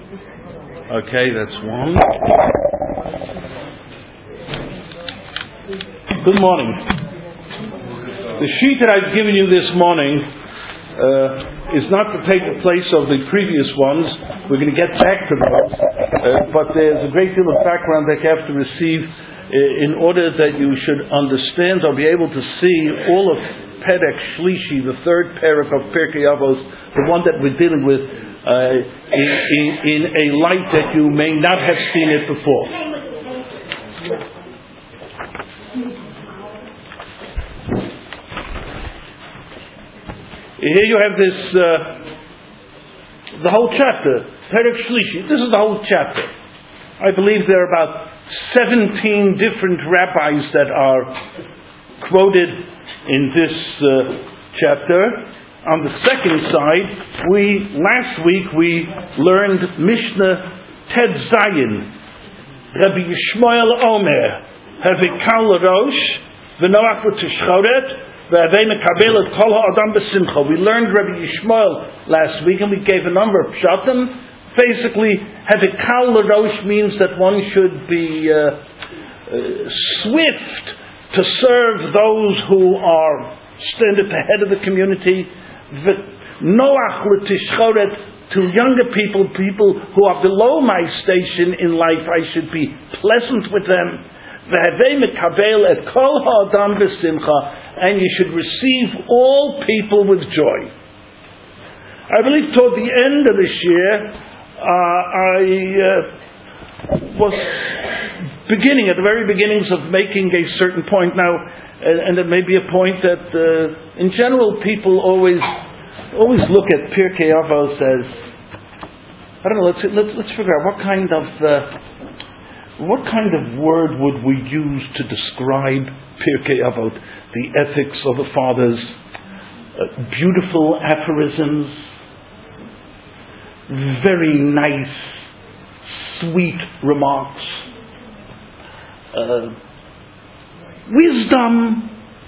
Okay, that's one. Good morning. The sheet that I've given you this morning is not to take the place of the previous ones. We're going to get back to those. But there's a great deal of background that you have to receive in order that you should understand or be able to see all of Perek Shlishi, the third parak of Pirkei Avos, the one that we're dealing with, in a light that you may not have seen it before. Here you have this, the whole chapter, Perek Shlishi. This is the whole chapter. I believe there are about 17 different rabbis that are quoted in this chapter. On the second side, last week we learned Mishnah Ted Zayin, Rabbi Yishmael Omer, Havikal Rosh, V'noach L'Tishchoret, V'avei Mekabel Et Kol Ha'adam B'Simcha. We learned Rabbi Yishmael last week, and we gave a number of pshatim. Basically, Havikal Rosh means that one should be swift to serve those who are stand at the head of the community. Noach L'Tishchoret, to younger people who are below my station in life, I should be pleasant with them. V'havei mekabel et kol ha'adam b'simcha, and you should receive all people with joy. I believe toward the end of this year, I was beginning, at the very beginnings of making a certain point now, and it may be a point that, in general, people always look at Pirkei Avos as, I don't know. Let's figure out what kind of word would we use to describe Pirkei Avot, the ethics of the fathers, beautiful aphorisms, very nice, sweet remarks, wisdom,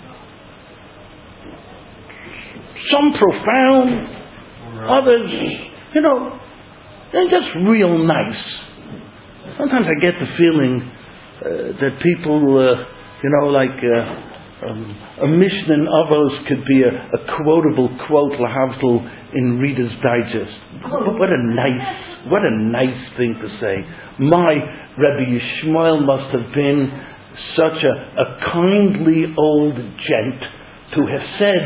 some profound, others, they're just real nice. Sometimes I get the feeling that people, a Mishnah in Avos could be a quotable quote, lahavdil, in Reader's Digest. What a nice thing to say. My Rabbi Yishmael must have been such a kindly old gent to have said,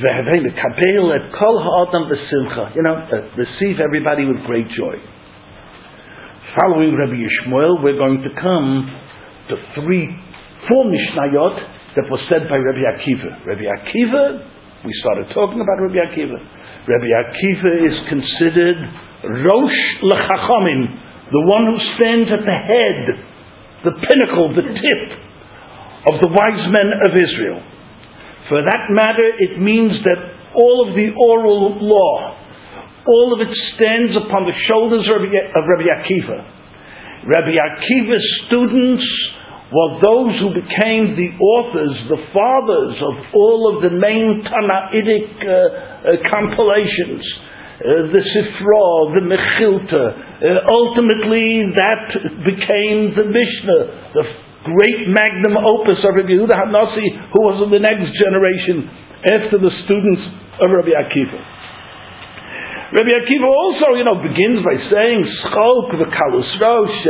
receive everybody with great joy. Following Rabbi Yishmael, we're going to come to 4 Mishnayot that was said by Rabbi Akiva. Rabbi Akiva, we started talking about Rabbi Akiva. Rabbi Akiva is considered Rosh L'Chachamim, the one who stands at the head, the pinnacle, the tip of the wise men of Israel. For that matter, it means that all of the oral law, all of it stands upon the shoulders of Rabbi Akiva. Rabbi Akiva's students were those who became the authors, the fathers of all of the main Tanaitic compilations, the Sifra, the Mechilta. Ultimately, that became the Mishnah, the great magnum opus of Rabbi Yehuda HaNasi, who was in the next generation after the students of Rabbi Akiva. Rabbi Akiva also, begins by saying, Schok v'kalus rosh,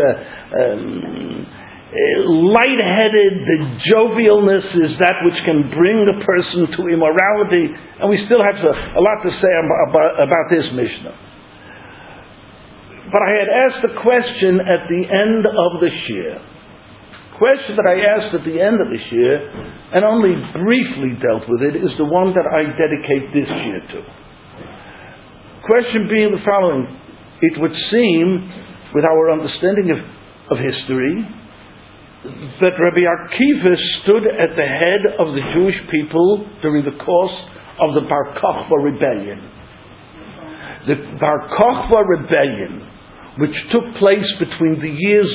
light-headed, the jovialness is that which can bring a person to immorality, and we still have a lot to say about this Mishnah. But I had asked a question at the end of this year. Question that I asked at the end of this year, and only briefly dealt with it, is the one that I dedicate this year to. Question being the following: it would seem, with our understanding of history, that Rabbi Akiva stood at the head of the Jewish people during the course of the Bar Kokhba rebellion. The Bar Kokhba rebellion, which took place between the years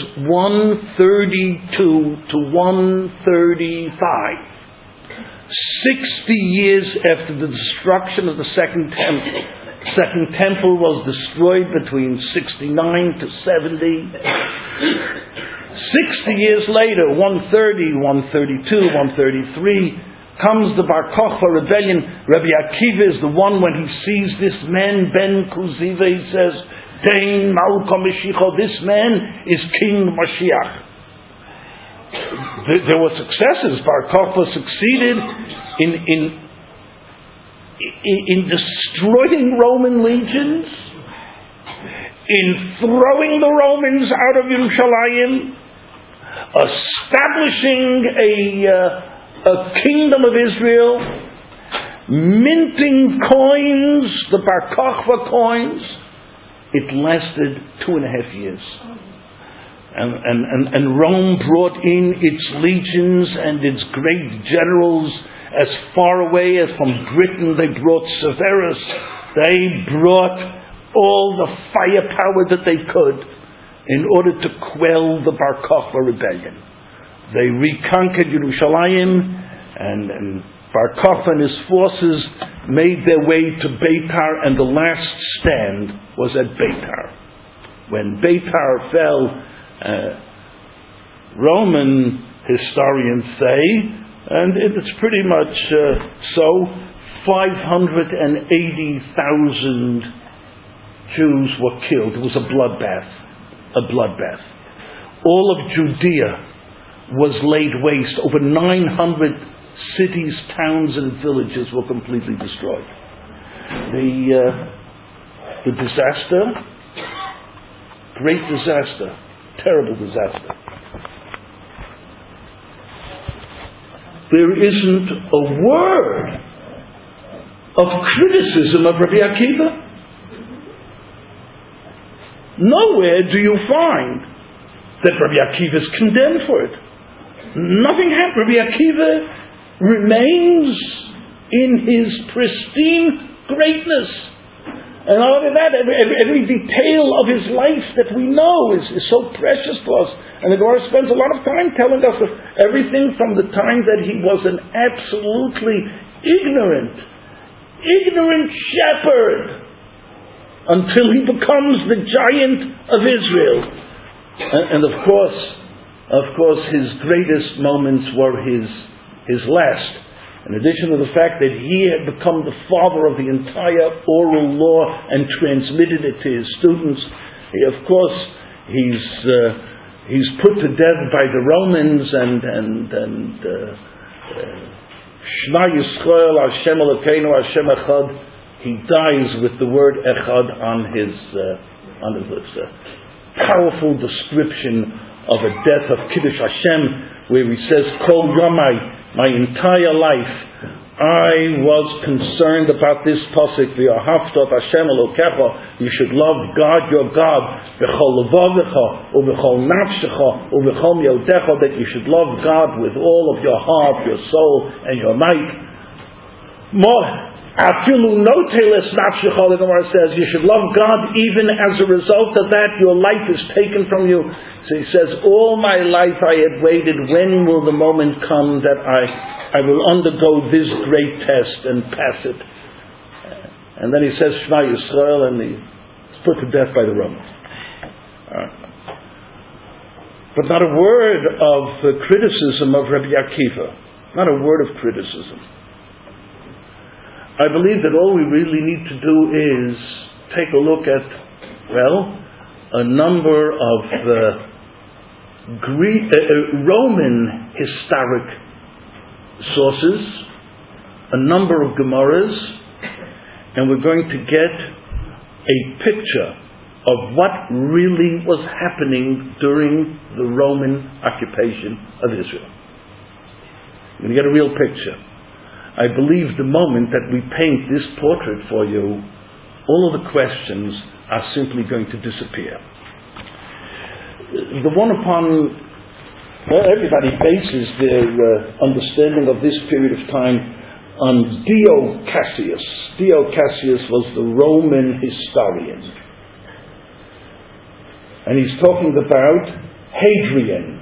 132 to 135, 60 years after the destruction of the Second Temple, Second Temple was destroyed between 69 to 70. 60 years later, 130, 132, 133, comes the Bar Kokhba rebellion. Rabbi Akiva is the one, when he sees this man, Ben Kuziva, he says, Dein Malka Mashiach, this man is King Mashiach. There were successes. Bar Kokhba succeeded in destroying Roman legions, in throwing the Romans out of Yerushalayim, establishing a kingdom of Israel, minting coins, the Bar Kokhba coins. It lasted 2.5 years. And Rome brought in its legions and its great generals as far away as from Britain. They brought Severus. They brought all the firepower that they could in order to quell the Bar Kokhba rebellion. They reconquered Yerushalayim, and Bar Kokhba and his forces made their way to Beitar, and the last stand was at Beitar. When Beitar fell, Roman historians say, and it's pretty much so, 580,000 Jews were killed. It was a bloodbath. All of Judea was laid waste. Over 900 cities, towns, and villages were completely destroyed. The disaster, great disaster, terrible disaster. There isn't a word of criticism of Rabbi Akiva. Nowhere do you find that Rabbi Akiva is condemned for it. Nothing happened. Rabbi Akiva remains in his pristine greatness. And all of that, every detail of his life that we know is so precious to us. And the Gemara spends a lot of time telling us of everything from the time that he was an absolutely ignorant shepherd until he becomes the giant of Israel. And of course, his greatest moments were his last. In addition to the fact that he had become the father of the entire oral law and transmitted it to his students, he's put to death by the Romans, and Shema Yisrael Hashem Elokeinu Hashem Echad. He dies with the word Echad on his lips. A powerful description of a death of Kiddush Hashem, where he says, Kol Yomai, my entire life, I was concerned about this pasuk, V'ahavta Hashem Elokecha. You should love God, your God, B'chol levavecha, u'b'chol nafshecha, u'b'chol yodecha, that you should love God with all of your heart, your soul, and your might. More, afilu noteles nafshecha, the Gemara says, you should love God even as a result of that your life is taken from you. So he says, all my life I had waited, when will the moment come that I will undergo this great test and pass it? And then he says, Shema Yisrael, and he's put to death by the Romans. But not a word of criticism of Rabbi Akiva. Not a word of criticism. I believe that all we really need to do is take a look at, a number of Roman historic sources, a number of Gemaras, and we're going to get a picture of what really was happening during the Roman occupation of Israel. We're going to get a real picture. I believe the moment that we paint this portrait for you, all of the questions are simply going to disappear. The one upon everybody bases their understanding of this period of time on Dio Cassius. Dio Cassius was the Roman historian. And he's talking about Hadrian.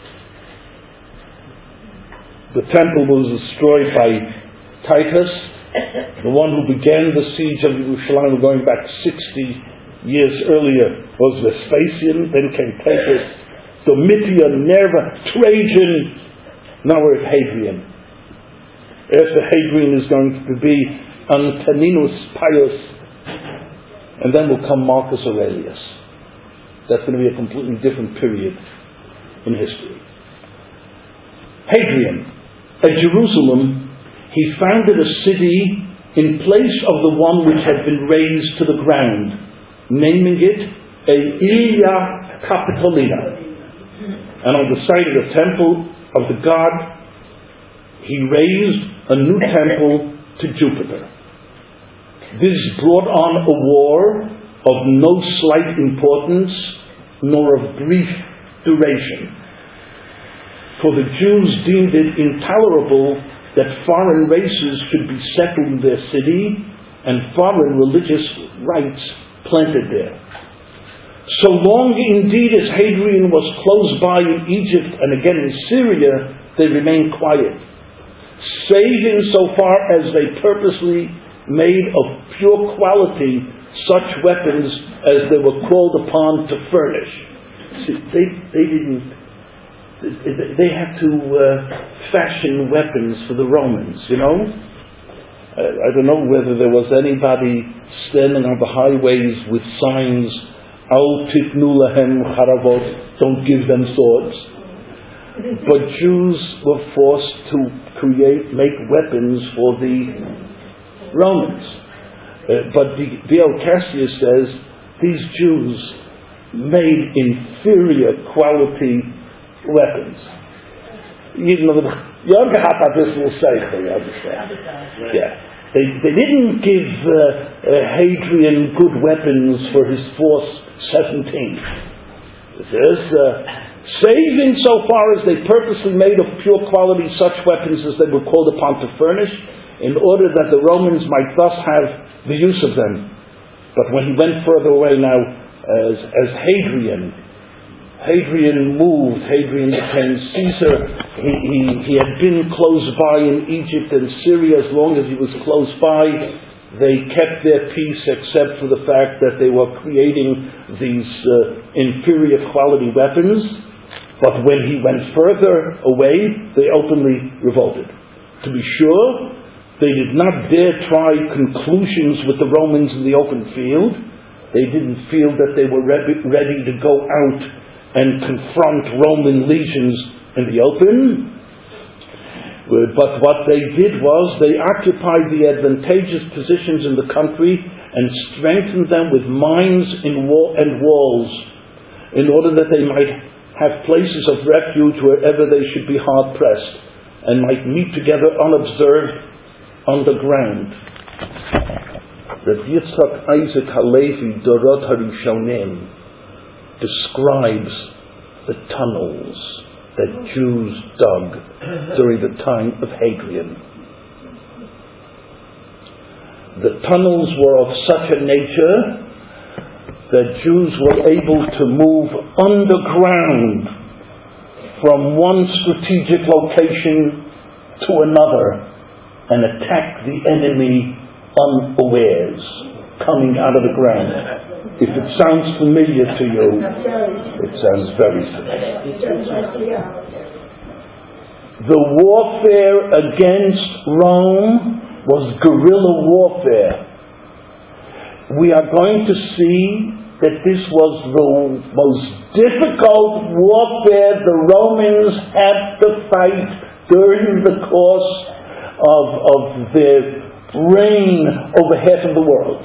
The temple was destroyed by Titus, The one who began the siege of Jerusalem going back 60 years earlier was Vespasian, then came Titus, Domitian, Nerva, Trajan, now we're at Hadrian. After Hadrian is going to be Antoninus Pius, and then will come Marcus Aurelius. That's going to be a completely different period in history. Hadrian, at Jerusalem, he founded a city in place of the one which had been razed to the ground, naming it Aelia Capitolina. And on the site of the temple of the god, he raised a new temple to Jupiter. This brought on a war of no slight importance, nor of brief duration. For the Jews deemed it intolerable that foreign races should be settled in their city and foreign religious rites planted there. So long indeed as Hadrian was close by in Egypt and again in Syria, they remained quiet, save insofar as they purposely made of pure quality such weapons as they were called upon to furnish. See, they had to fashion weapons for the Romans, you know. I don't know whether there was anybody standing on the highways with signs, Al titnu lahem charavot, don't give them swords. But Jews were forced to make weapons for the Romans. But D.L. Cassius says these Jews made inferior quality weapons. You know, you understand? Yeah. They didn't give Hadrian good weapons for his force 17. It says, save insofar as they purposely made of pure quality such weapons as they were called upon to furnish, in order that the Romans might thus have the use of them. But when he went further away now, as Hadrian moved, Hadrian became Caesar. He had been close by in Egypt and Syria. As long as he was close by, they kept their peace, except for the fact that they were creating these inferior quality weapons. But when he went further away, they openly revolted. To be sure, they did not dare try conclusions with the Romans in the open field. They didn't feel that they were ready to go out and confront Roman legions in the open. But what they did was they occupied the advantageous positions in the country and strengthened them with mines and walls, in order that they might have places of refuge wherever they should be hard pressed, and might meet together unobserved on the ground. Rav Yitzchak Isaac Halevi Dorot Harishonim describes the tunnels that Jews dug during the time of Hadrian. The tunnels were of such a nature that Jews were able to move underground from one strategic location to another and attack the enemy unawares, coming out of the ground. If it sounds familiar to you, it sounds very familiar. The warfare against Rome was guerrilla warfare. We are going to see that this was the most difficult warfare the Romans had to fight during the course of their reign over half of the world.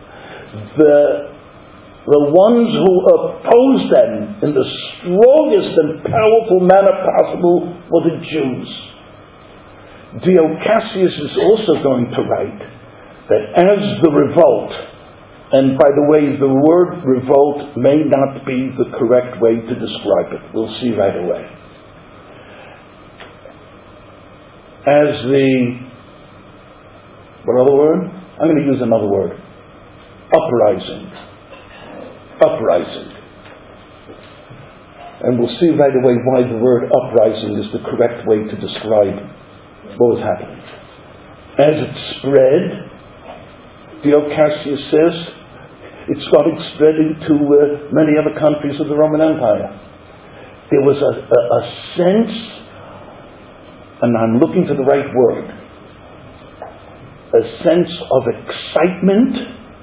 The ones who opposed them in the strongest and powerful manner possible were the Jews. D.O. Cassius is also going to write that as the revolt, and by the way, the word revolt may not be the correct way to describe it. We'll see right away. As what other word? I'm going to use another word. Uprising. And we'll see right away why the word uprising is the correct way to describe what was happening. As it spread, Dio Cassius says, it started spreading to many other countries of the Roman Empire. There was a sense, and I'm looking for the right word, a sense of excitement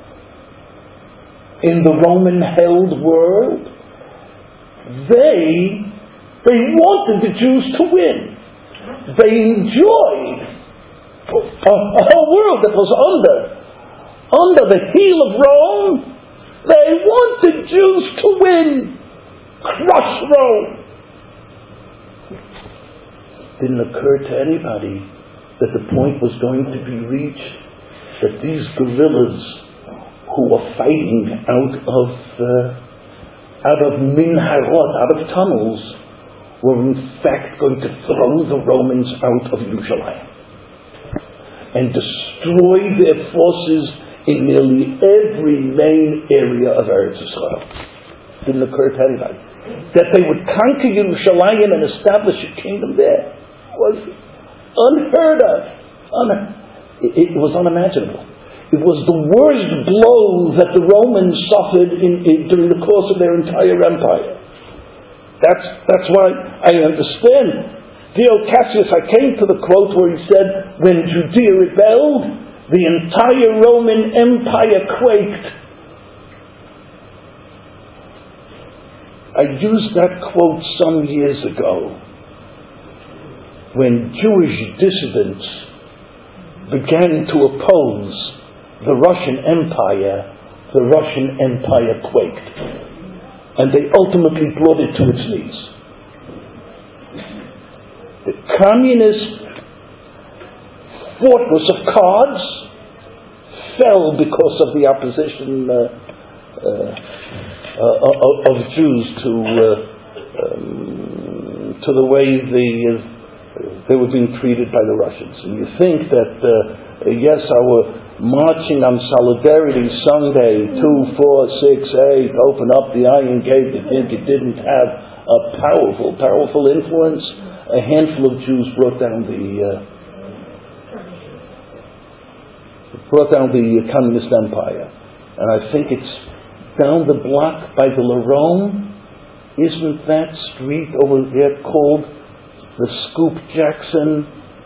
in the Roman-held world. They wanted the Jews to win. They enjoyed a whole world that was under the heel of Rome. They wanted Jews to win, crush Rome. Didn't occur to anybody that the point was going to be reached that these guerrillas who were fighting out of minharot, out of tunnels, were in fact going to throw the Romans out of Yerushalayim and destroy their forces in nearly every main area of Eretz Yisrael. Didn't occur to anybody. That they would conquer Yerushalayim and establish a kingdom there was unheard of. It was unimaginable. It was the worst blow that the Romans suffered during the course of their entire empire. That's why I understand. Dio Cassius, I came to the quote where he said, when Judea rebelled, the entire Roman Empire quaked. I used that quote some years ago when Jewish dissidents began to oppose the Russian Empire quaked. And they ultimately brought it to its knees. The communist fortress of cards fell because of the opposition of Jews to the way they were being treated by the Russians. And you think that yes, our marching on Solidarity Sunday 2, 4, 6, 8, open up the Iron Gate, you think it didn't have a powerful influence? A handful of Jews brought down the communist empire. And I think it's down the block by the Larone. Isn't that street over there called the Scoop Jackson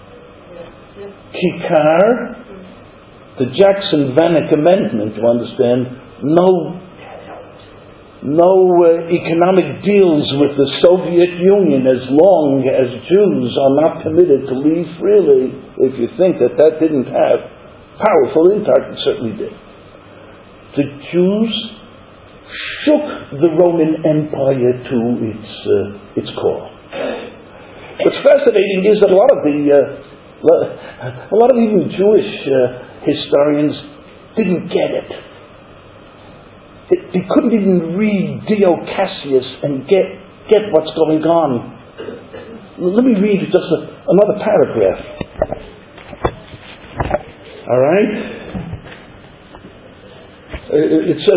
Kikar? The Jackson-Vanik Amendment, you understand, no economic deals with the Soviet Union as long as Jews are not permitted to leave freely. If you think that didn't have powerful impact, it certainly did. The Jews shook the Roman Empire to its core. What's fascinating is that a lot of even Jewish historians didn't get it. They couldn't even read Dio Cassius and get what's going on. Let me read just another paragraph. All right? It says,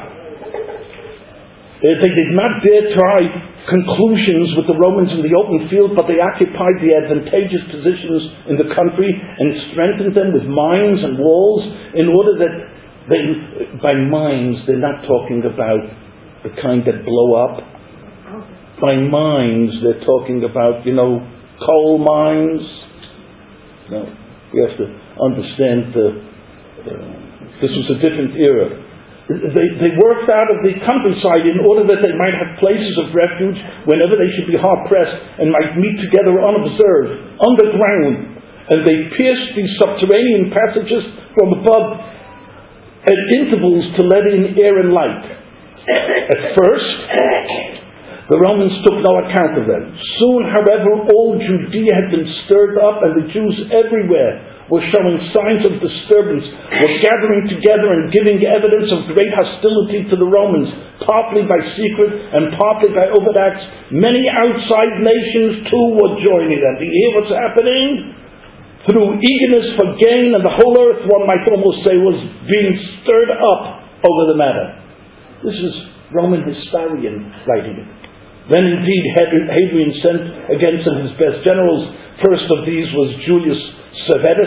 they did not dare try conclusions with the Romans in the open field, but they occupied the advantageous positions in the country and strengthened them with mines and walls in order that by mines, they're not talking about the kind that blow up. By mines, they're talking about, coal mines. No, we have to understand this was a different era. They worked out of the countryside in order that they might have places of refuge whenever they should be hard-pressed and might meet together unobserved, underground. And they pierced these subterranean passages from above at intervals to let in air and light. At first, the Romans took no account of them. Soon, however, all Judea had been stirred up, and the Jews everywhere were showing signs of disturbance, were gathering together and giving evidence of great hostility to the Romans, partly by secret and partly by overt acts. Many outside nations too were joining them. Do you hear what's happening? Through eagerness for gain, and the whole earth, one might almost say, was being stirred up over the matter. This is Roman historian writing it. Then indeed Hadrian sent against him his best generals. First of these was Julius Servetus,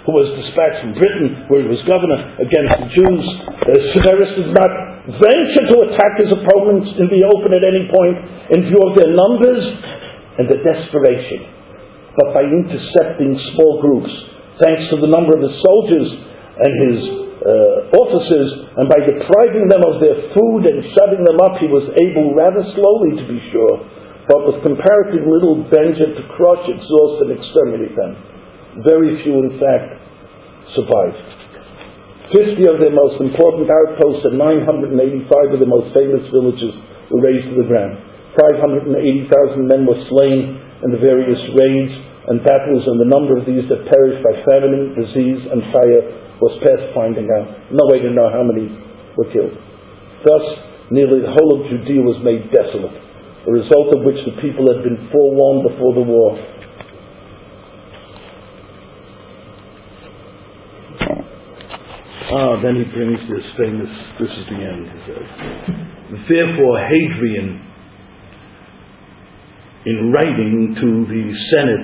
who was dispatched from Britain, where he was governor, against the Jews. Severus did not venture to attack his opponents in the open at any point in view of their numbers and their desperation, but by intercepting small groups, thanks to the number of his soldiers and his officers, and by depriving them of their food and shutting them up, he was able, rather slowly to be sure, but with comparative little danger, to crush, exhaust, and exterminate them. Very few, in fact, survived. 50 of their most important outposts and 985 of the most famous villages were razed to the ground. 580,000 men were slain in the various raids and battles, and the number of these that perished by famine, disease, and fire was past finding out. No way to know how many were killed. Thus, nearly the whole of Judea was made desolate, the result of which the people had been forewarned before the war. Then he brings this famous, this is the end, he says. Therefore, Hadrian, in writing to the Senate,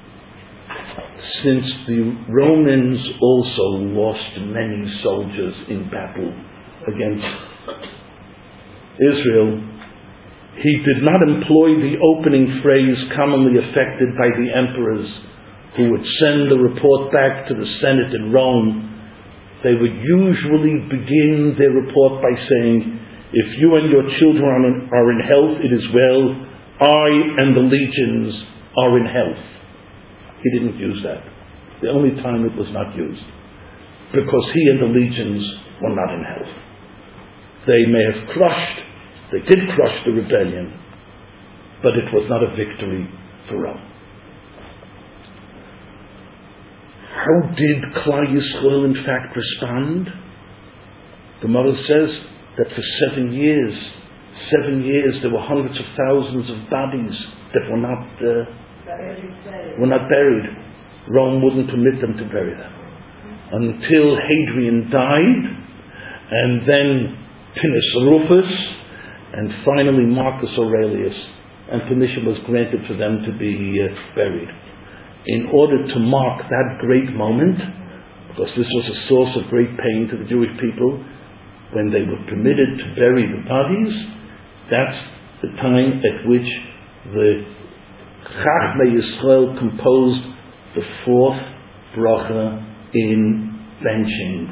since the Romans also lost many soldiers in battle against Israel, he did not employ the opening phrase commonly affected by the emperors who would send the report back to the Senate in Rome. They would usually begin their report by saying, if you and your children are in health, it is well. I and the legions are in health. He didn't use that. The only time it was not used, because he and the legions were not in health. They may have they did crush the rebellion, but it was not a victory for Rome. How did Klal Yisrael in fact respond? The Gemara says that for 7 years there were hundreds of thousands of bodies that were not buried. Rome wouldn't permit them to bury them until Hadrian died, and then Pinus Rufus, and finally Marcus Aurelius, and permission was granted for them to be buried. In order to mark that great moment, because this was a source of great pain to the Jewish people, when they were permitted to bury the bodies, that's the time at which the Chachmei Yisrael composed the fourth bracha in benching.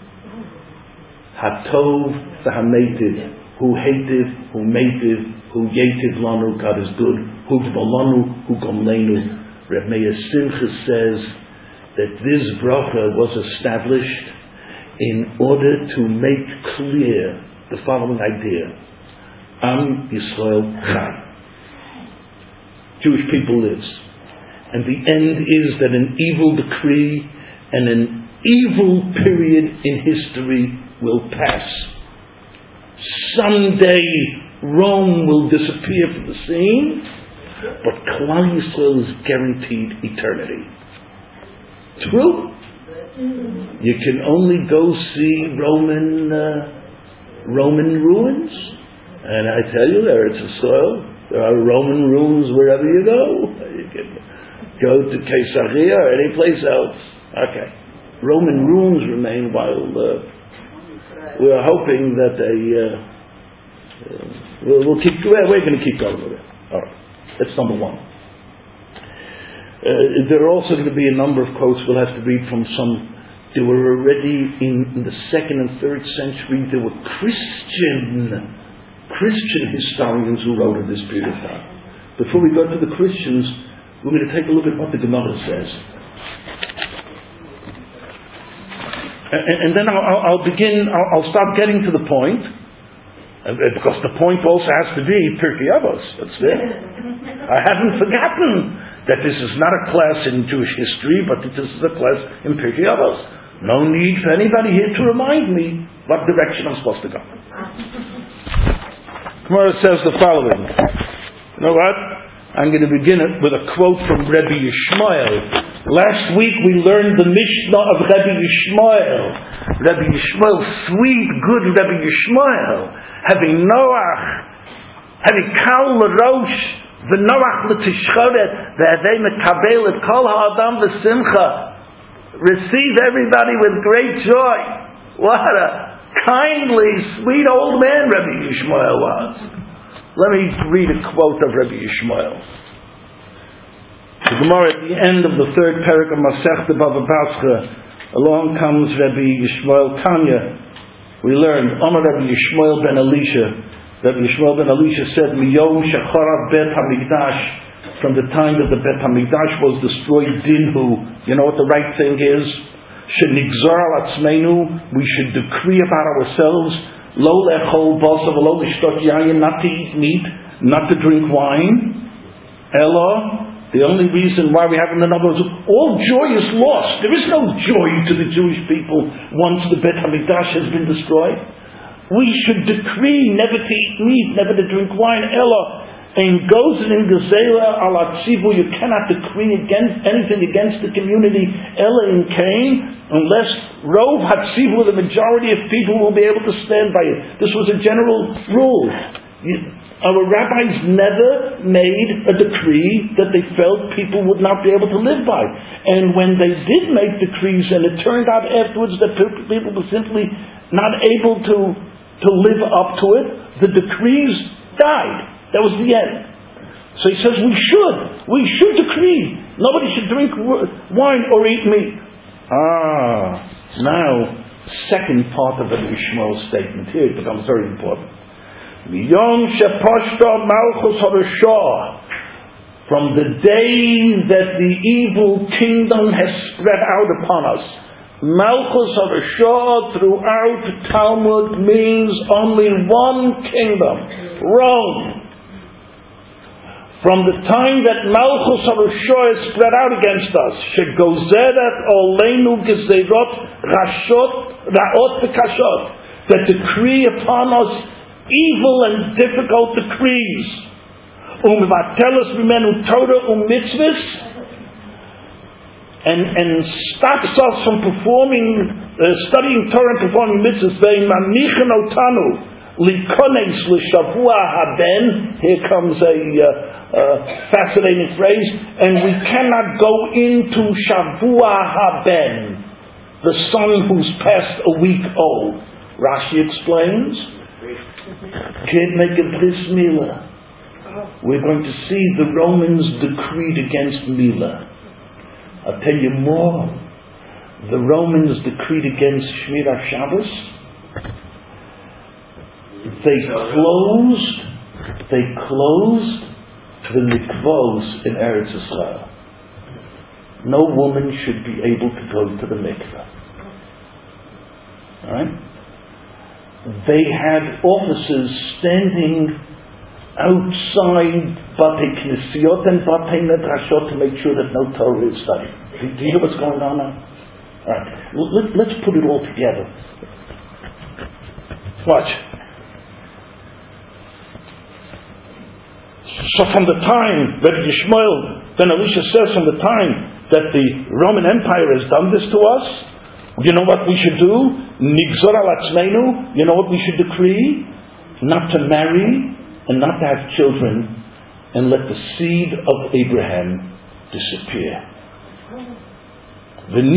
Hatov v'hametiv, who hated, who mated, who yativ lanu, God is good, who gbalanu, who gomlenu. Reb Meir Simcha says that this bracha was established in order to make clear the following idea: Am Yisrael Chai. Jewish people lives, and the end is that an evil decree and an evil period in history will pass. Someday Rome will disappear from the scene, but Klal Yisrael is guaranteed eternity. True. You can only go see Roman ruins, and I tell you, Eretz Yisrael, there are Roman ruins wherever you go. You can go to Caesarea or any place else. Okay, Roman ruins remain while we are hoping that we're going to keep going with it. All right. That's number one. There are also going to be a number of quotes we'll have to read from some. There were already in the 2nd and 3rd century, there were Christian historians who wrote at this period of time. Before we go to the Christians, we're going to take a look at what the Gemara says. And then I'll start getting to the point, because the point also has to be Pirkei Avos. That's there. I haven't forgotten that this is not a class in Jewish history, but that this is a class in Pirkei Avos. No need for anybody here to remind me what direction I'm supposed to go. Gemara says the following. You know what? I'm going to begin it with a quote from Rebbe Yishmael. Last week we learned the Mishnah of Rebbe Yishmael. Rebbe Yishmael, sweet, good Rebbe Yishmael, having Noach, having Kal L'Rosh, V'Noach L'Tishchoret, V'Hadei Mekabel Et Kol Ha'adam V'Simcha. receive everybody with great joy. What a kindly, sweet old man Rabbi Yishmael was. Let me read a quote of Rabbi Yishmael. The Gemara at the end of the third parak of Masechta Bava Basra, along comes Rabbi Yishmael Tanya. We learned, Amar Rabbi Yishmael ben Elisha. Rabbi Yishmael ben Elisha said, Miyom shecharav bet hamikdash, from the time that the Bet HaMikdash was destroyed, dinhu. You know what the right thing is? Shenigzar al atzmeinu, we should decree about ourselves, lo lechol basar v'lo lishtot yayin, not to eat meat, not to drink wine. Ella, the only reason why we have, in other words, all joy is lost. There is no joy to the Jewish people once the Bet HaMikdash has been destroyed. We should decree never to eat meat, never to drink wine. Ella, and goes in Gezela al Atzivu, you cannot decree against anything against the community, Ella in Cain, unless Rov Hatzivu, the majority of people, will be able to stand by it. This was a general rule. Our rabbis never made a decree that they felt people would not be able to live by. And when they did make decrees, and it turned out afterwards that people were simply not able to live up to it, the decrees died. That was the end. So he says we should decree nobody should drink wine or eat meat. Now, second part of the Yishmael's statement. Here it becomes very important. Miyom shepashta malchus harashah, from the day that the evil kingdom has spread out upon us. Malchus harashah throughout Talmud means only one kingdom, Rome. From the time that Malchus HaRashah is spread out against us, shegozeret oleinu gezerot ra'ot v'kashot, that decree upon us evil and difficult decrees, umevatelos mimenu Torah u'mitzvos, and stops us from studying Torah and performing mitzvahs. Ve'imanichen otanu likones l'shavua haben. Here comes a fascinating phrase, and we cannot go into Shavua Haben, the son who's past a week old. Rashi explains, can't make a bris milah. We're going to see the Romans decreed against milah. I'll tell you more. The Romans decreed against Shmiras Shabbos. They closed the mikvos in Eretz Yisrael. No woman should be able to go to the mikveh. Right? They had officers standing outside Batei Knesiot and Batei Medrashot to make sure that no Torah is studied. Do you hear what's going on now? Alright, let's put it all together. Watch. So from the time, Rabbi Yishmael ben Elisha says, from the time that the Roman Empire has done this to us, you know what we should do? Nigzor al atzmeinu, you know what we should decree? Not to marry and not to have children, and let the seed of Abraham disappear. The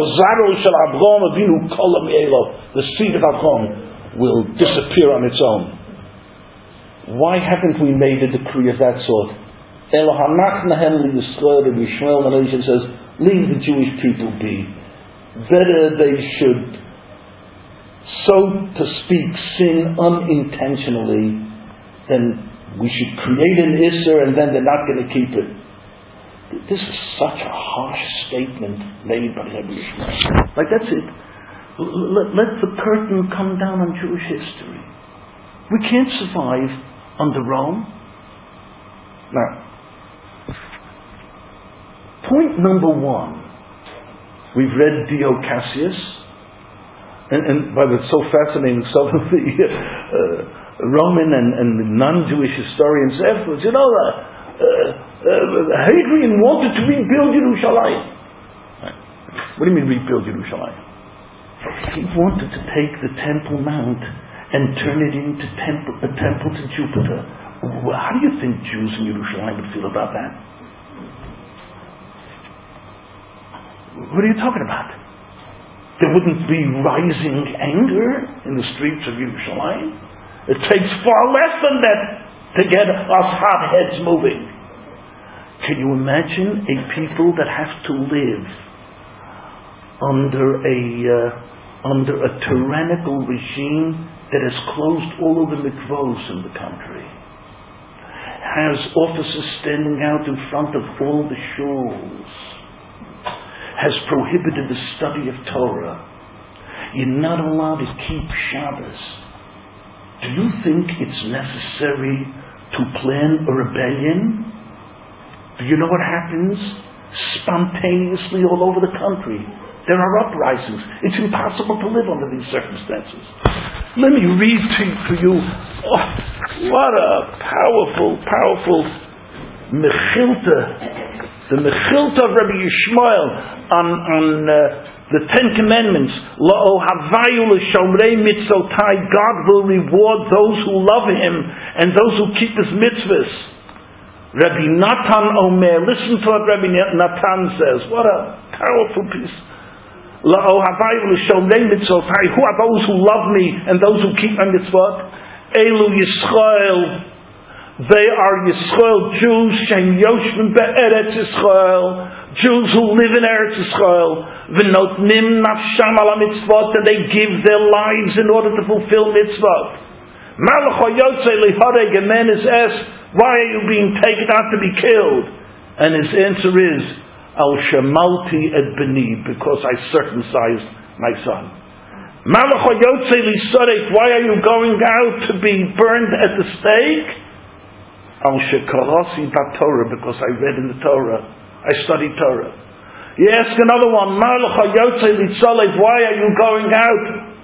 seed of Abraham will disappear on its own. Why haven't we made a decree of that sort? Rabbi Yishmael ben Elisha says, leave the Jewish people be. Better they should, so to speak, sin unintentionally than we should create an Isser and then they're not going to keep it. This is such a harsh statement made by Rabbi Yishmael. Like, that's it. Let the curtain come down on Jewish history. We can't survive under Rome. Now, point number one, we've read Dio Cassius, and but it's so fascinating, some of the Roman and non-Jewish historians afterwards, Hadrian wanted to rebuild Yerushalayim. What do you mean rebuild Yerushalayim? He wanted to take the Temple Mount and turn it into a temple to Jupiter. How do you think Jews in Yerushalayim would feel about that? What are you talking about? There wouldn't be rising anger in the streets of Yerushalayim. It takes far less than that to get us hot heads moving. Can you imagine a people that have to live under a tyrannical regime that has closed all of the mikvos in the country, has officers standing out in front of all the shuls, has prohibited the study of Torah. You're not allowed to keep Shabbos. Do you think it's necessary to plan a rebellion? Do you know what happens? Spontaneously all over the country, there are uprisings. It's impossible to live under these circumstances. Let me read to you. Oh, what a powerful Mechilta. The Mechilta of Rabbi Yishmael on the Ten Commandments. La'o havayu l'shomrei mitzotai. God will reward those who love Him and those who keep His mitzvahs. Rabbi Natan Omer. Listen to what Rabbi Natan says. What a powerful piece. La'o havayu l'shomrei mitzotai. Who are those who love me and those who keep my mitzvot? Elu Yisrael. They are Yisrael Jews. Shem yoshvim be'eretz Yisrael. Jews who live in Eretz Yisrael. V'notnim nafsham ala mitzvot. And they give their lives in order to fulfill mitzvot. Malach hayotzei lihareg. A man is asked, why are you being taken out to be killed? And his answer is, Al shamalti et beni, because I circumcised my son. Malach hayotzei lisarek. Why are you going out to be burned at the stake? Al shekarasi b'Torah, because I read in the Torah, I studied Torah. You ask another one, Malach hayotzei litzalek. Why are you going out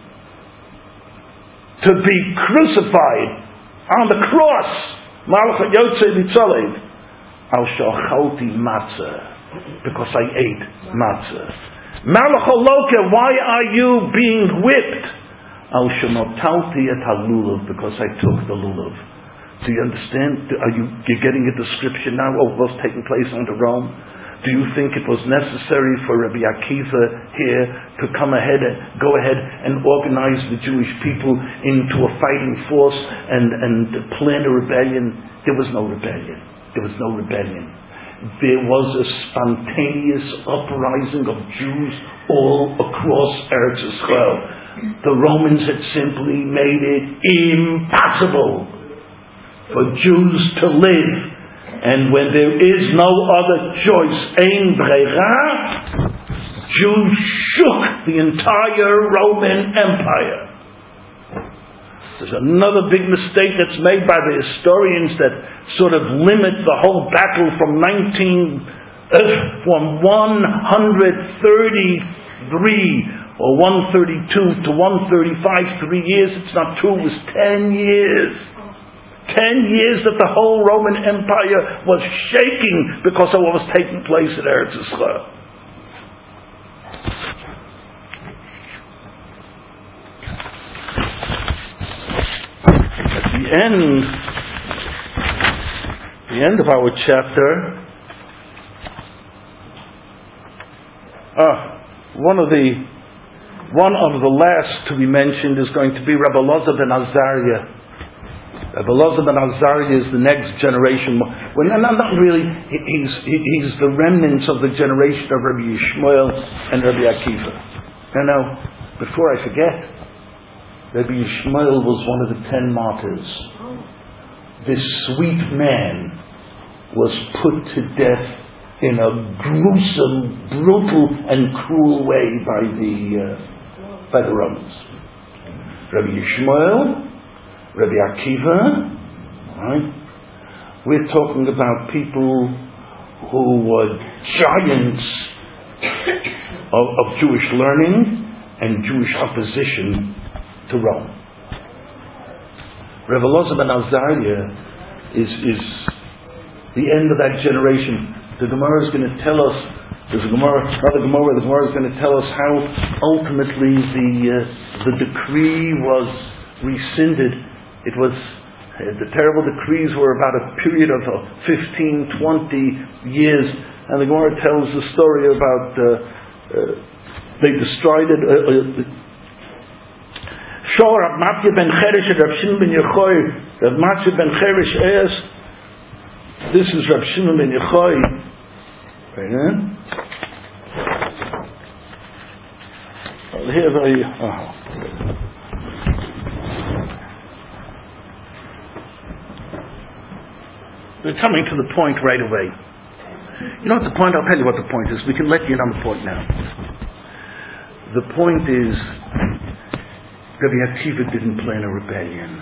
to be crucified on the cross? Malach hayotzei litzalek. Al shachalti matzah, because I ate matzah. Malach haloka. Why are you being whipped? Al shenotalti et halulav, because I took the lulav. Do you understand? You're getting a description now of what's taking place under Rome? Do you think it was necessary for Rabbi Akiva here to go ahead and organize the Jewish people into a fighting force and plan a rebellion? There was no rebellion. There was a spontaneous uprising of Jews all across Eretz Yisrael. The Romans had simply made it impossible for Jews to live, and when there is no other choice, ein breira, Jews shook the entire Roman Empire. There's another big mistake that's made by the historians that sort of limit the whole battle from 133 or 132 to 135, 3 years. It's not true. It was 10 years. 10 years that the whole Roman Empire was shaking because of what was taking place in Eretz Yisrael. At the end of our chapter, one of the last to be mentioned is going to be Rabbi Elazar ben Azariah. Rabbi Elazar ben Azariah is the next generation. Well, not really. He's the remnants of the generation of Rabbi Yishmael and Rabbi Akiva. Now, before I forget, Rabbi Yishmael was one of the 10 martyrs. This sweet man was put to death in a gruesome, brutal, and cruel way by the Romans. Rabbi Yishmael, Rabbi Akiva, right? We're talking about people who were giants of Jewish learning and Jewish opposition to Rome. Rabbi Elazar ben Azariah is the end of that generation. The Gemara is going to tell us. The Gemara is going to tell us how ultimately the decree was rescinded. It was the terrible decrees were about a period of 15-20 years, and the Gemara tells the story about they destroyed it. Shor Rav Matya ben Cheresh and Rav Shimon ben Yochai. Rav Matya ben Cheresh asked, this is Rav Shimon ben Yochai. We're coming to the point right away. You know what the point? I'll tell you what the point is. We can let you in on the point now. The point is, Rabbi Akiva didn't plan a rebellion.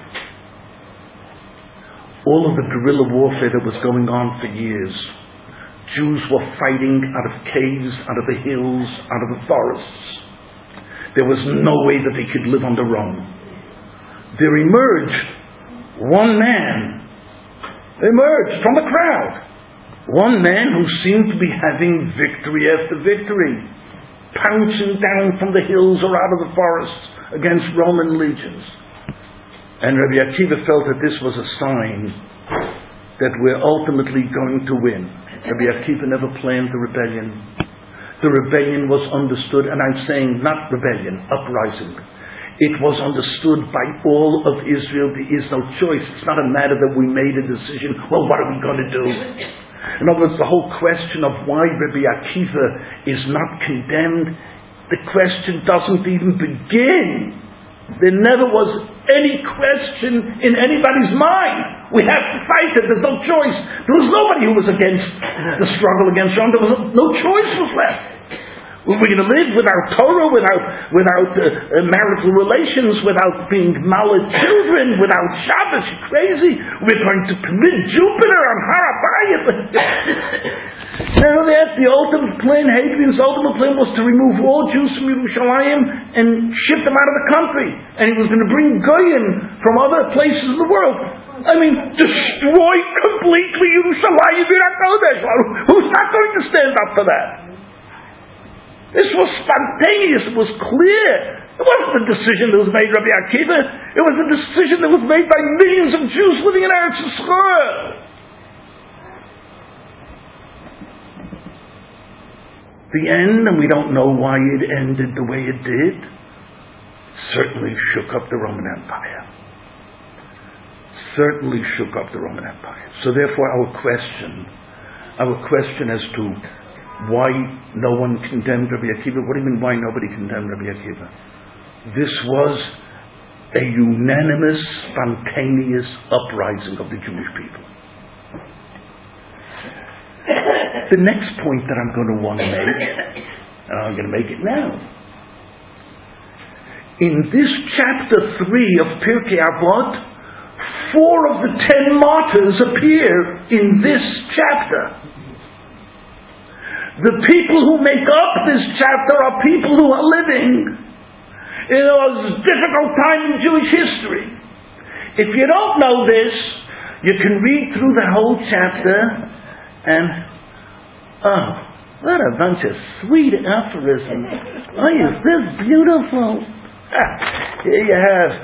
All of the guerrilla warfare that was going on for years, Jews were fighting out of caves, out of the hills, out of the forests. There was no way that they could live under Rome. There emerged one man, emerged from the crowd. One man who seemed to be having victory after victory, pouncing down from the hills or out of the forests against Roman legions. And Rabbi Akiva felt that this was a sign that we're ultimately going to win. Rabbi Akiva never planned the rebellion. The rebellion was understood, and I'm saying not rebellion, uprising. It was understood by all of Israel. There is no choice. It's not a matter that we made a decision, well, what are we going to do? In other words, the whole question of why Rabbi Akiva is not condemned, the question doesn't even begin. There never was any question in anybody's mind. We have to fight it. There's no choice. There was nobody who was against the struggle against Rome. There was no choice was left. We're going to live without Torah, without marital relations, without being malad children, without Shabbos. You're crazy. We're going to permit Jupiter on Har HaBayit. Now that the ultimate plan, Hadrian's ultimate plan was to remove all Jews from Yerushalayim and ship them out of the country. And he was going to bring Goyim from other places in the world. I mean, destroy completely Yerushalayim. Who's not going to stand up for that? This was spontaneous. It was clear. It wasn't a decision that was made by Rabbi Akiva. It was a decision that was made by millions of Jews living in Eretz Yisrael. The end, and we don't know why it ended the way it did, certainly shook up the Roman Empire. Certainly shook up the Roman Empire. So therefore our question as to why no one condemned Rabbi Akiva. What do you mean why nobody condemned Rabbi Akiva? This was a unanimous, spontaneous uprising of the Jewish people. The next point that I'm going to want to make, and I'm going to make it now. In this chapter 3 of Pirkei Avot, 4 of the 10 martyrs appear in this chapter. The people who make up this chapter are people who are living in a difficult time in Jewish history. If you don't know this, you can read through the whole chapter and, oh, what a bunch of sweet aphorisms. Oh, is this beautiful? Here you have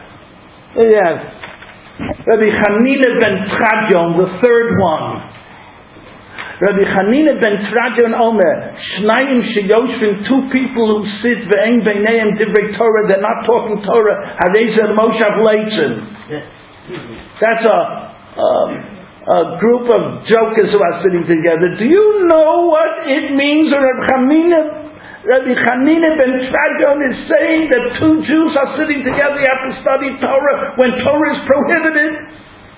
Rabbi Hanina ben Tzchadion, the third one. Rabbi Hanina ben Tzchadion Omer, Shnayim sheyoshvim, 2 people who sit ve'ein beineim divrei Torah, they're not talking Torah, Harezer Moshav Leitzin. That's a group of jokers who are sitting together. Do you know what it means? Rabbi Hanina ben Tzchadion is saying that 2 Jews are sitting together, you have to study Torah when Torah is prohibited.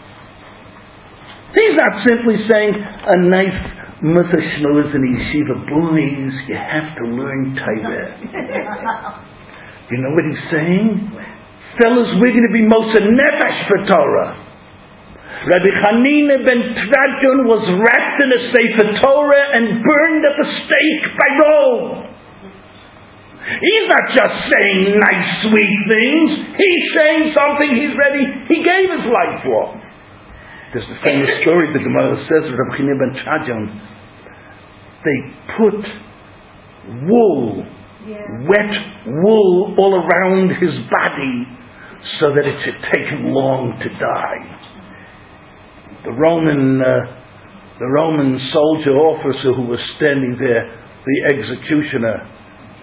He's not simply saying a nice Mutha Shnoz and Yeshiva boys, you have to learn Torah. You know what he's saying? Fellas, we're going to be Moser Nefesh for Torah. Rabbi Hanina ben Tzchadion was wrapped in a Sefer Torah and burned at the stake by Rome. He's not just saying nice, sweet things. He's saying something he's ready. He gave his life for. There's the famous story the Gemara says of Rabbi Hanina ben Tzchadion. They put wool, wet wool, all around his body so that it should take him long to die. The Roman soldier officer who was standing there, the executioner,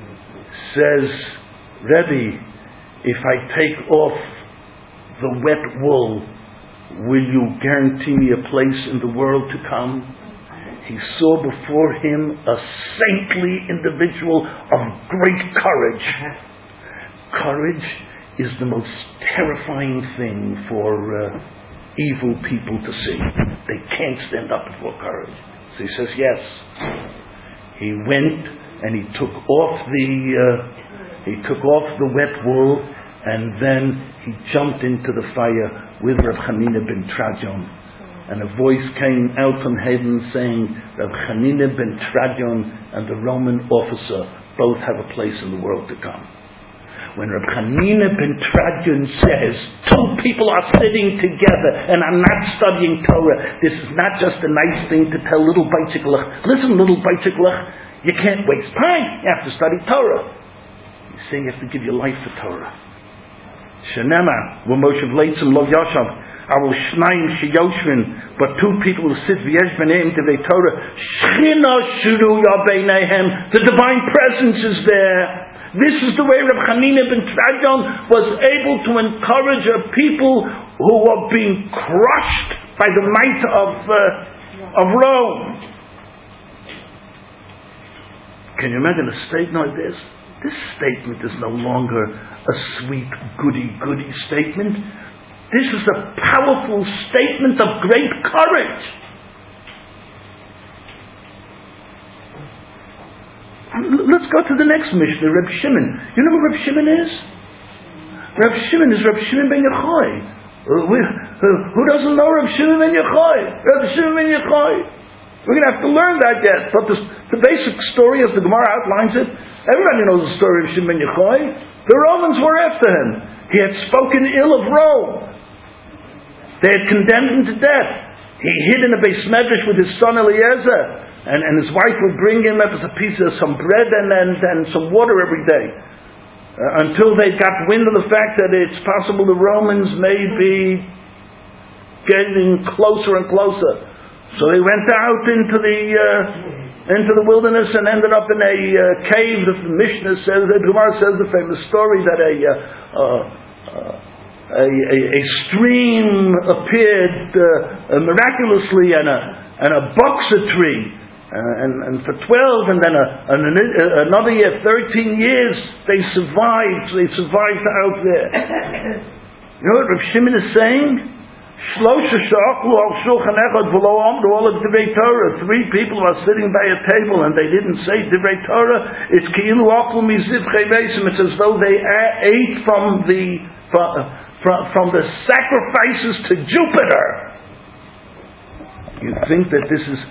says, Rebbe, if I take off the wet wool, will you guarantee me a place in the world to come? He saw before him a saintly individual of great courage. Courage is the most terrifying thing for evil people to see. They can't stand up before courage. So he says, yes. He went and he took off the wet wool, and then he jumped into the fire with Reb Chanina ben Tradion. And a voice came out from heaven saying, Reb Chanina ben Tradion and the Roman officer both have a place in the world to come. When Reb Chanina ben Tradion says, two people are sitting together and are not studying Torah, this is not just a nice thing to tell little Baichiklach. Listen, little Baichiklach, you can't waste time. You have to study Torah. He's saying you have to give your life for Torah. Shenema, Moshe Vleitzim lo Yoshav, Avol Shnayim sheyoshvin, but two people who sit v'yesh b'neim devei Torah, Shchina shruya beineihem, the divine presence is there. This is the way Reb Chanina ben Tradion was able to encourage a people who were being crushed by the might of Rome. Can you imagine a statement like this? This statement is no longer a sweet, goody-goody statement. This is a powerful statement of great courage. Let's go to the next Mishnah, Reb Shimon. You know who Reb Shimon is? Reb Shimon is Reb Shimon ben Yochai. Who doesn't know Reb Shimon ben Yochai? Reb Shimon ben Yochai. We're going to have to learn that yet. But the basic story, as the Gemara outlines it, everybody knows the story of Shimon ben Yochai. The Romans were after him. He had spoken ill of Rome. They had condemned him to death. He hid in a Beis Medrash with his son Eliezer, and his wife would bring him up as a piece of some bread and some water every day, until they got wind of the fact that it's possible the Romans may be getting closer and closer. So they went out into the wilderness and ended up in a cave. The Mishnah says, the Gemara says the famous story that a stream appeared miraculously and a boxer tree, and for 12, and then another year, 13 years, they survived. They survived out there. You know what Rav Shimon is saying? All of Divrei Torah. 3 people are sitting by a table and they didn't say Divrei Torah. It's as though they ate from the sacrifices to Jupiter. You think that this is,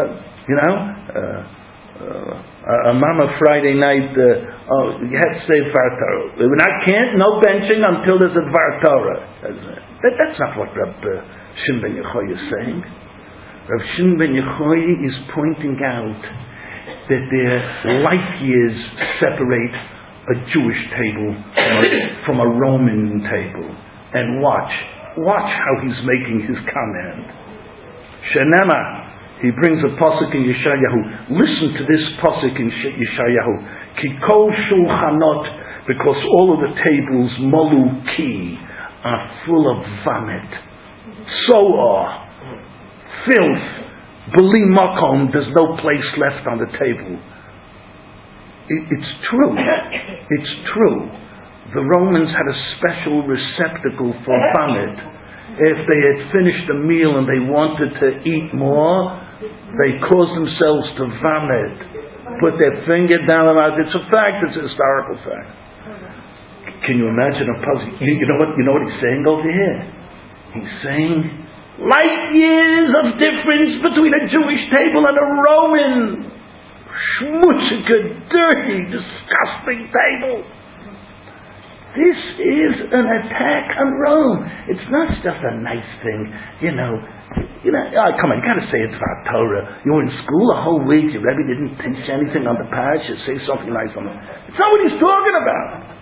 a Mama Friday night, you have to say Dvar Torah. No benching until there's a Dvar Torah. That's not what Reb Shimon ben Yochai is saying. Reb Shimon ben Yochai is pointing out that their life years separate a Jewish table from a Roman table. And watch how he's making his comment. Shenema, he brings a pasuk in Yeshayahu. Listen to this pasuk in Yeshayahu. Ki kol shulchanot, because all of the tables, molu ki, are full of vomit, soar, filth, beli makom. There's no place left on the table. It's true. It's true. The Romans had a special receptacle for vomit. If they had finished a meal and they wanted to eat more, they caused themselves to vomit, put their finger down their mouth. It's a fact. It's a historical fact. Can you imagine a puzzle? You know what he's saying over here? He's saying light years of difference between a Jewish table and a Roman schmutzige, dirty, disgusting table. This is an attack on Rome. It's not just a nice thing, come on, you got to say it's about Torah. You were in school a whole week. Your Rebbe didn't teach anything on the parish. You say something nice on it. It's not what he's talking about.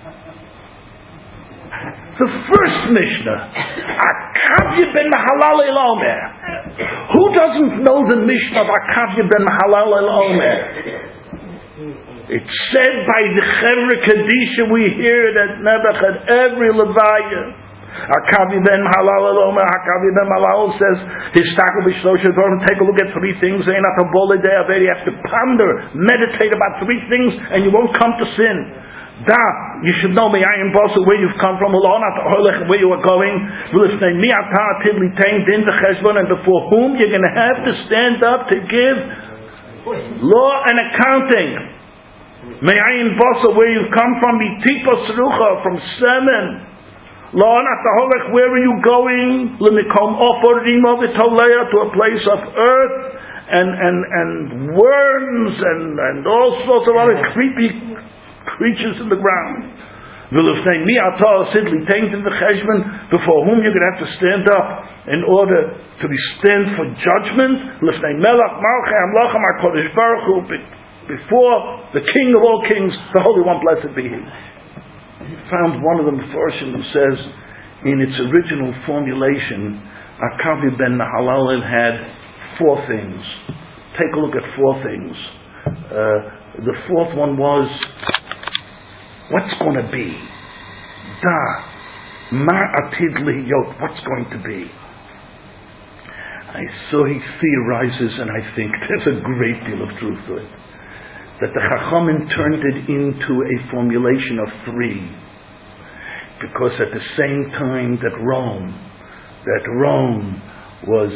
The first Mishnah, Akavya ben Mahalal el Omer. Who doesn't know the Mishnah of Akavya ben Mahalal el Omer? It's said by the Chevra Kadisha, we hear that Nebuch at every Levaya. Hakavi ben Mahalal says, take a look at three things. You have to ponder, meditate about three things, and you won't come to sin. You should know where you've come from, where you are going, and before whom you're going to have to stand up to give law and accounting. Where you've come from, from semen. Where are you going? To a place of earth and worms and all sorts of other creepy creatures in the ground. Before whom you're going to have to stand up in order to be stand for judgment. Before the King of all kings, the Holy One, blessed be He. Found one of them first who says, in its original formulation, Akavi ben Mahalalel had four things. Take a look at four things. The fourth one was, what's going to be? Ma atid lihiyot, what's going to be? So he theorizes, and I think there's a great deal of truth to it, that the Chachamim turned it into a formulation of three, because at the same time that Rome was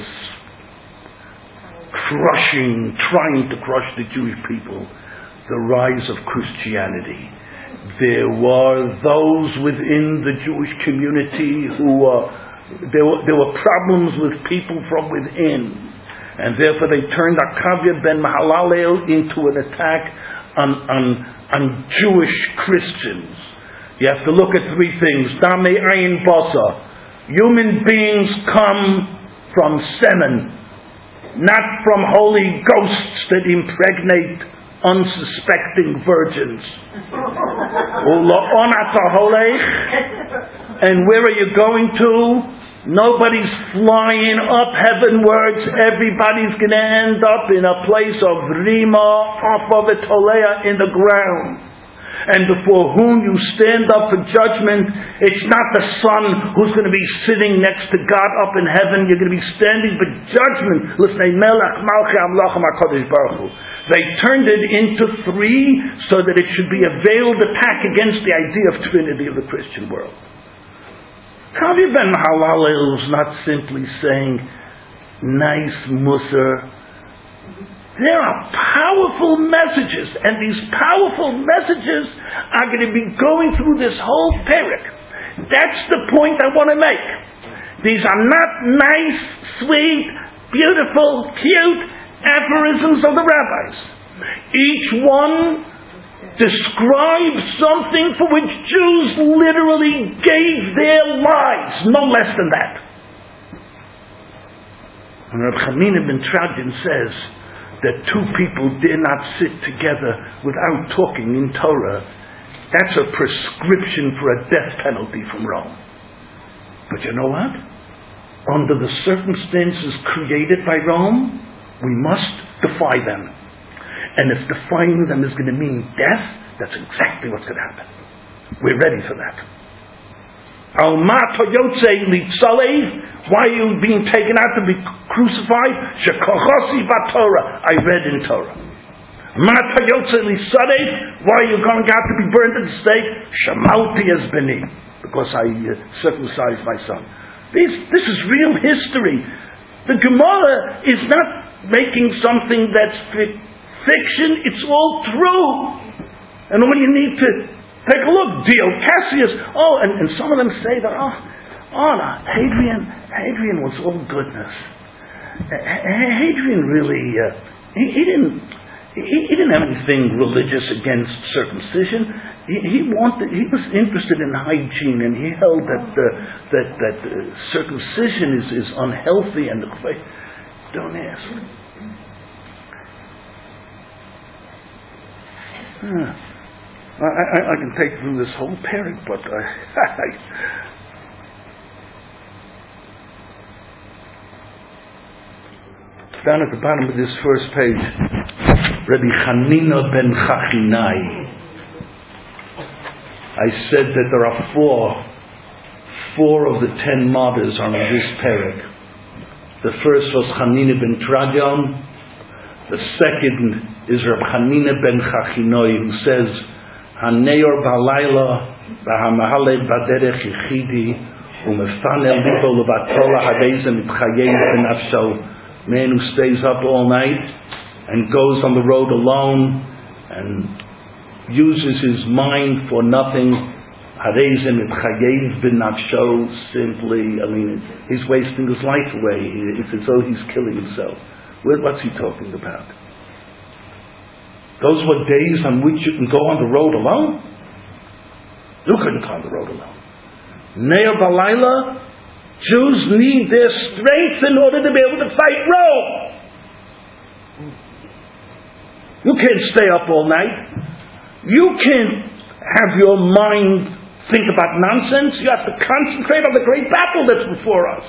trying to crush the Jewish people, the rise of Christianity, there were those within the Jewish community there were problems with people from within. And therefore they turned Akavia ben Mahalalel into an attack on Jewish Christians. You have to look at three things. Dame Ayin Basa. Human beings come from semen, not from holy ghosts that impregnate unsuspecting virgins. And where are you going to? Nobody's flying up heavenwards. Everybody's going to end up in a place of Rima, off of a Tolea in the ground. And before whom you stand up for judgment, it's not the Son who's going to be sitting next to God up in heaven. You're going to be standing for judgment. They turned it into three so that it should be a veiled attack against the idea of Trinity of the Christian world. Kavi ben Mahalalel is not simply saying nice musar. There are powerful messages, and these powerful messages are going to be going through this whole parak. That's the point I want to make. These are not nice, sweet, beautiful, cute aphorisms of the rabbis. Each one describes something for which Jews literally gave their lives, no less than that. And Reb Chanina ben Tradin says that two people dare not sit together without talking in Torah, that's a prescription for a death penalty from Rome. But you know what? Under the circumstances created by Rome, we must defy them. And if defying them is going to mean death, that's exactly what's going to happen. We're ready for that. Why are you being taken out to be crucified? I read in Torah. Why are you going out to be burned at the stake? Because I circumcised my son. This is real history. The Gemara is not making something that's fiction, it's all true. And when you need to take a look, Dio Cassius, and some of them say that, Hadrian was all goodness. Hadrian really, he didn't have anything religious against circumcision. He was interested in hygiene, and he held that circumcision is unhealthy, and don't ask. I can take through this whole parak, but down at the bottom of this first page, Rabbi Chanina ben Chachinai. I said that there are four of the 10 martyrs on this parak. The first was Chanina ben Tradion. The second is Rabbi Chanina ben Chachinai, who says, Haneyor balayla v'hamahaled baderech yichidi u'mefanel libo levatola hadeza mitchayev benafsho. Man who stays up all night and goes on the road alone and uses his mind for nothing. Hadeza mitchayev benafsho, simply, he's wasting his life away. It's as though he's killing himself. What's he talking about? Those were days on which you can go on the road alone? You couldn't go on the road alone. Ne'er balayla, Jews need their strength in order to be able to fight Rome. You can't stay up all night. You can't have your mind think about nonsense. You have to concentrate on the great battle that's before us.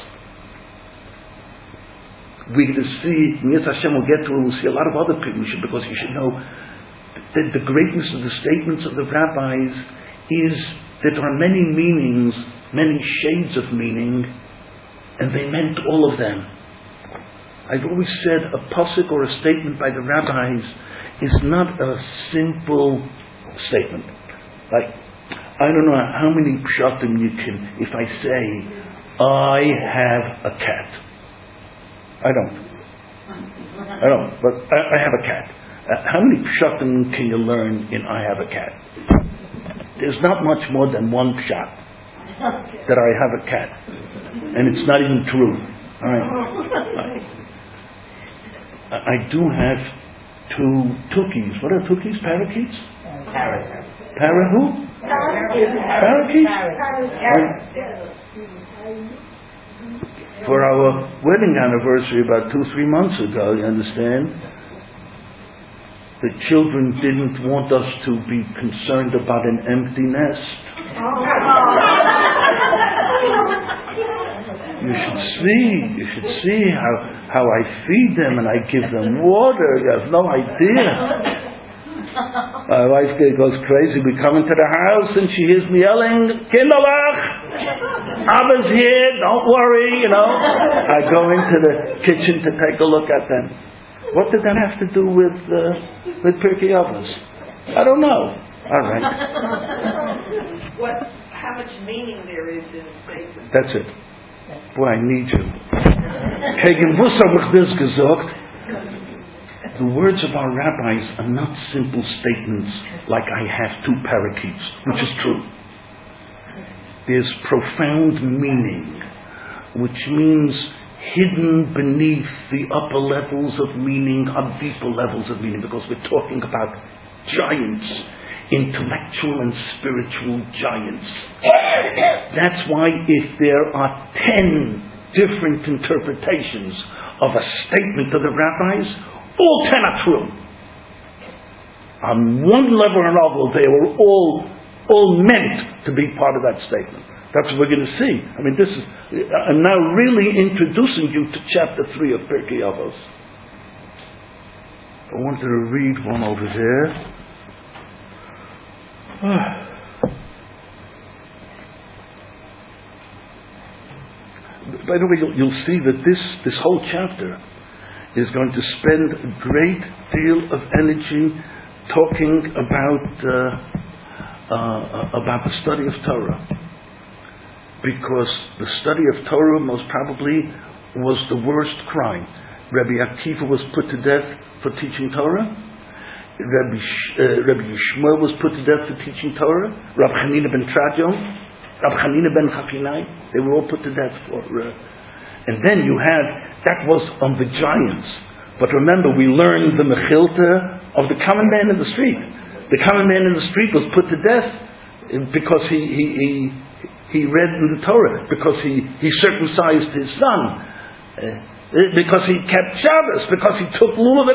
We're going to see, Yetz Hashem will get to it, we'll see a lot of other Pirushim, because you should know that the greatness of the statements of the rabbis is that there are many meanings, many shades of meaning, and they meant all of them. I've always said a pasuk or a statement by the rabbis is not a simple statement. Like, I don't know how many pshatim you can, if I say, I have a cat. I don't, but I have a cat. How many pshatim can you learn in I have a cat? There's not much more than one pshat that I have a cat. And it's not even true. Right. I do have 2 tukis. What are tukis? Parakeets? Para who? Parakeets? For our wedding anniversary about 2-3 months ago, you understand, the children didn't want us to be concerned about an empty nest. You should see how I feed them and I give them water. You have no idea. My wife goes crazy. We come into the house and she hears me yelling, Kinderlach! Abba's here, don't worry, I go into the kitchen to take a look at them. What did that have to do with Pirkei Avos? I don't know. All right. How much meaning there is in the statement? That's it. Boy, I need you. The words of our rabbis are not simple statements like I have 2 parakeets, which is true. There's profound meaning, which means hidden beneath the upper levels of meaning are deeper levels of meaning, because we're talking about giants, intellectual and spiritual giants. That's why if there are 10 different interpretations of a statement of the rabbis, all 10 are true. On one level or another, they were all meant to be part of that statement. That's what we're going to see. I'm now really introducing you to chapter 3 of Pirkei Avos. I wanted to read one over there. By the way, you'll see that this whole chapter is going to spend a great deal of energy talking about the study of Torah, because the study of Torah most probably was the worst crime. Rabbi Akiva was put to death for teaching Torah. Rabbi Yishmael was put to death for teaching Torah. Rabbi Chanina ben Tradion, Rabbi Chanina ben Chachinai, they were all put to death for. And then you had, that was on the giants. But remember, we learned the Mechilta of the common man in the street. The common man in the street was put to death because he read in the Torah, because he circumcised his son, because he kept Shabbos, because he took lulav